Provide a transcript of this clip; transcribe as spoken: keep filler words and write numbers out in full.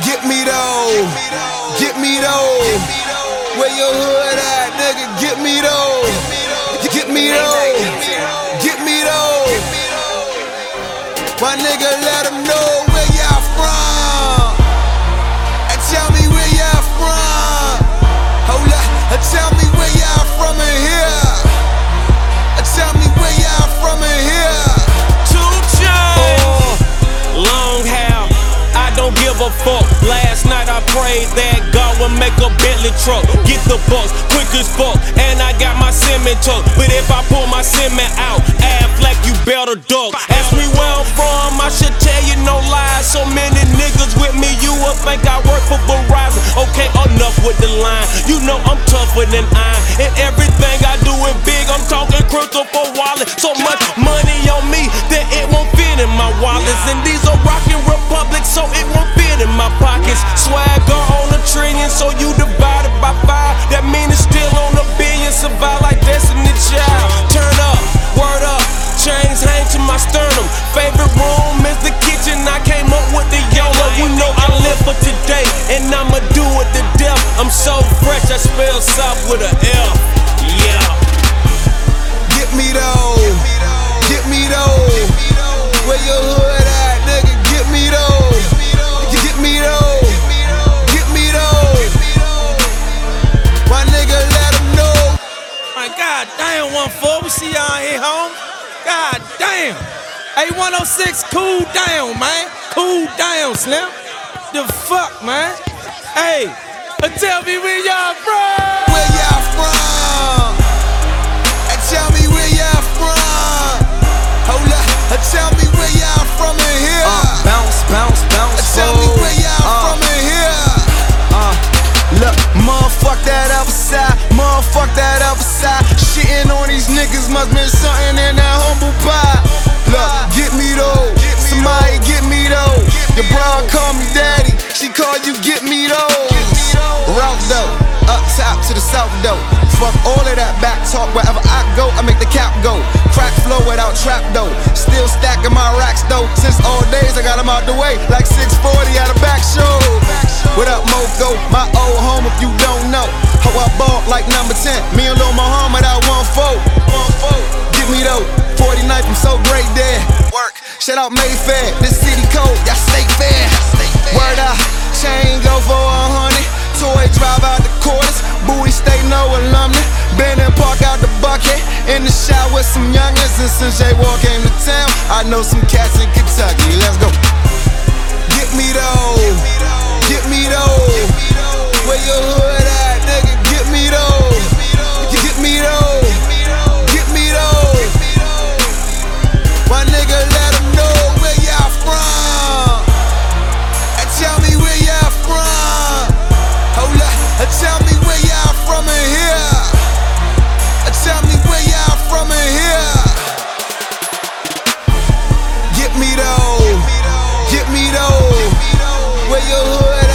Get me though, get me though. Where your hood at, nigga? Get me though, get me though, get me though. My nigga, let them know where y'all from. And tell me where y'all from. Hold up, and tell me where y'all from in here. And tell me where y'all from in here. Two chains, long hair, I don't give a fuck. Last night I prayed that God would make a Bentley truck. Get the bucks, quick as fuck, and I got my cement tuck. But if I pull my cement out, add flat, you better duck. Ask me where I'm from, I should tell you no lies. So many niggas with me, you would think I work for Verizon. Okay, enough with the line. You know I'm tougher than iron, and everything I do is big. I'm talking crypto for wallet. So much money on me that it won't fit in my wallets. And these are rockin' republics, so it won't fit in my pockets. Swagger on a trillion, so you divided by five. That mean it's still on a billion. Survive like Destiny Child. Turn up, word up, chains hang to my sternum. Favorite room is the kitchen. I came up with the YOLO. You know I live for today, and I'ma do it to death. I'm so fresh, I spell south with a L. Yeah. Get me though, get me though. Where your hood at, nigga? Get me though, get me though, get me though. My nigga, let them know. My God damn, one four, we see y'all here home. God damn. Hey, one oh six, cool down, man. Cool down, Slim. The fuck, man. Hey, uh, tell me where y'all from. Where y'all from? And tell me where y'all from. Hold up, and tell me where y'all from in here. Uh, bounce, bounce, bounce. And tell me where y'all uh, from in here. Uh, look, motherfuck that other side, motherfuck that other side. Shitting on these niggas must been something in that humble pie. Look, get me though, somebody get me though. Your bro call me daddy, she call you get me though. Route though, up top to the south though. Fuck all of that back talk, wherever I go, I make the cap go. Crack flow without trap though, still stacking my racks though. Since all days I got them out the way, like six forty at a back show. What up Moco, my old home if you don't know. How I bought like number ten, me and Lil Muhammad out one four. Get me though, forty-ninth, I'm so great there. Work, shout out Mayfair, this city code, y'all stay fair. Word out, chain go for a hundred. Toy drive out the quarters, Bowie stay no alumni. Been and park out the bucket, in the shower with some youngins. And since J War came to town, I know some cats in Kentucky. Let's go. Get me though, get me though. Where your hood at, nigga? Get me though, get me though, get me though. My nigga, let them know where y'all from. And tell me where y'all from. Hold up, and tell me where y'all from in here. And tell me where y'all from in here. Get me though, get me though. Where your hood